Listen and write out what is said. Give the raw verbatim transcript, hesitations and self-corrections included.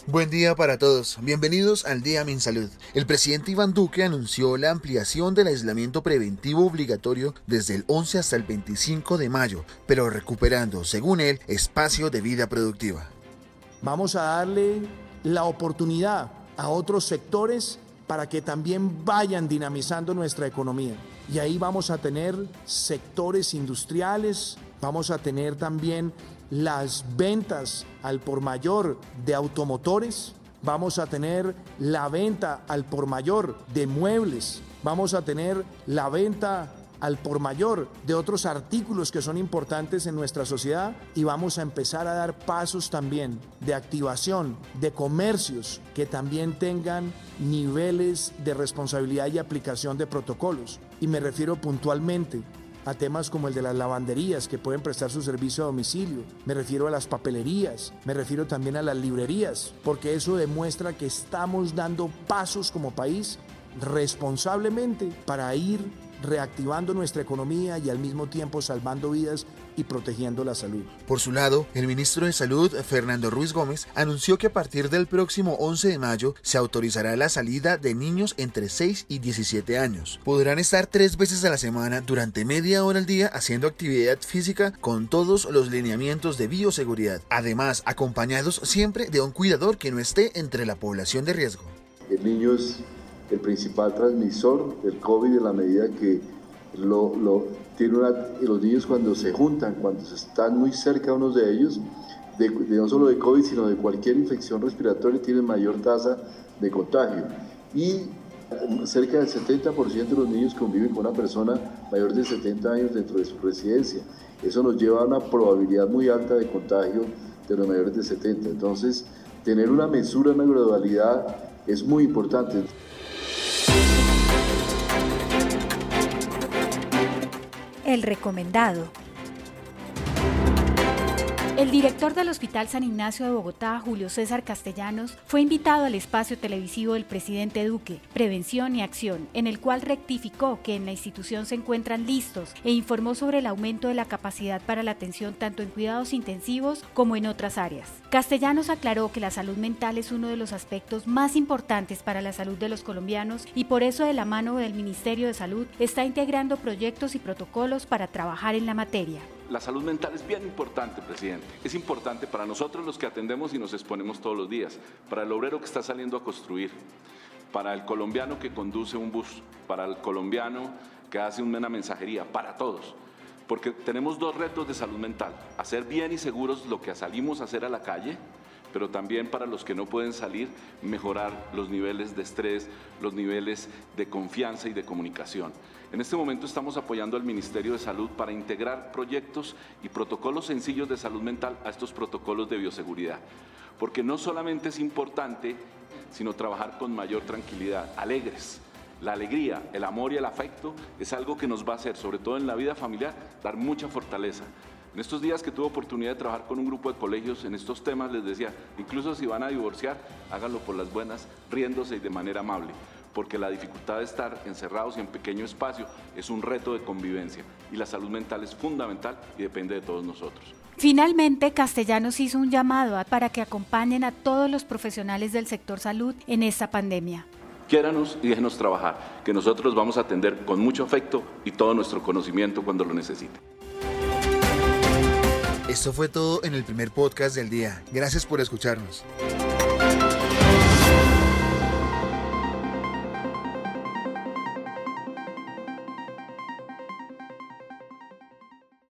Buen día para todos, bienvenidos al Día MinSalud. El presidente Iván Duque anunció la ampliación del aislamiento preventivo obligatorio desde el once hasta el veinticinco de mayo, pero recuperando, según él, espacio de vida productiva. Vamos a darle la oportunidad a otros sectores para que también vayan dinamizando nuestra economía. Y ahí vamos a tener sectores industriales, vamos a tener también las ventas al por mayor de automotores, vamos a tener la venta al por mayor de muebles, vamos a tener la venta al por mayor de otros artículos que son importantes en nuestra sociedad y vamos a empezar a dar pasos también de activación de comercios que también tengan niveles de responsabilidad y aplicación de protocolos. Y me refiero puntualmente a temas como el de las lavanderías que pueden prestar su servicio a domicilio, me refiero a las papelerías, me refiero también a las librerías, porque eso demuestra que estamos dando pasos como país responsablemente para ir reactivando nuestra economía y al mismo tiempo salvando vidas y protegiendo la salud. Por su lado, el ministro de Salud, Fernando Ruiz Gómez, anunció que a partir del próximo once de mayo se autorizará la salida de niños entre seis y diecisiete años. Podrán estar tres veces a la semana durante media hora al día haciendo actividad física con todos los lineamientos de bioseguridad, además acompañados siempre de un cuidador que no esté entre la población de riesgo. El niño es el principal transmisor del COVID en la medida que lo, lo tiene una, los niños cuando se juntan, cuando están muy cerca unos de ellos, de, de no solo de COVID, sino de cualquier infección respiratoria, tienen mayor tasa de contagio. Y cerca del setenta por ciento de los niños conviven con una persona mayor de setenta años dentro de su residencia. Eso nos lleva a una probabilidad muy alta de contagio de los mayores de setenta. Entonces, tener una mesura, una gradualidad es muy importante. El recomendado. El director del Hospital San Ignacio de Bogotá, Julio César Castellanos, fue invitado al espacio televisivo del presidente Duque, Prevención y Acción, en el cual rectificó que en la institución se encuentran listos e informó sobre el aumento de la capacidad para la atención tanto en cuidados intensivos como en otras áreas. Castellanos aclaró que la salud mental es uno de los aspectos más importantes para la salud de los colombianos y por eso de la mano del Ministerio de Salud está integrando proyectos y protocolos para trabajar en la materia. La salud mental es bien importante, presidente. Es importante para nosotros los que atendemos y nos exponemos todos los días, para el obrero que está saliendo a construir, para el colombiano que conduce un bus, para el colombiano que hace una mensajería, para todos. Porque tenemos dos retos de salud mental, hacer bien y seguros lo que salimos a hacer a la calle, pero también para los que no pueden salir, mejorar los niveles de estrés, los niveles de confianza y de comunicación. En este momento estamos apoyando al Ministerio de Salud para integrar proyectos y protocolos sencillos de salud mental a estos protocolos de bioseguridad, porque no solamente es importante, sino trabajar con mayor tranquilidad, alegres. La alegría, el amor y el afecto es algo que nos va a hacer, sobre todo en la vida familiar, dar mucha fortaleza. En estos días que tuve oportunidad de trabajar con un grupo de colegios en estos temas, les decía, incluso si van a divorciar, háganlo por las buenas, riéndose y de manera amable, porque la dificultad de estar encerrados y en pequeño espacio es un reto de convivencia y la salud mental es fundamental y depende de todos nosotros. Finalmente, Castellanos hizo un llamado para que acompañen a todos los profesionales del sector salud en esta pandemia. Quiéranos y déjenos trabajar, que nosotros los vamos a atender con mucho afecto y todo nuestro conocimiento cuando lo necesiten. Esto fue todo en el primer podcast del día. Gracias por escucharnos.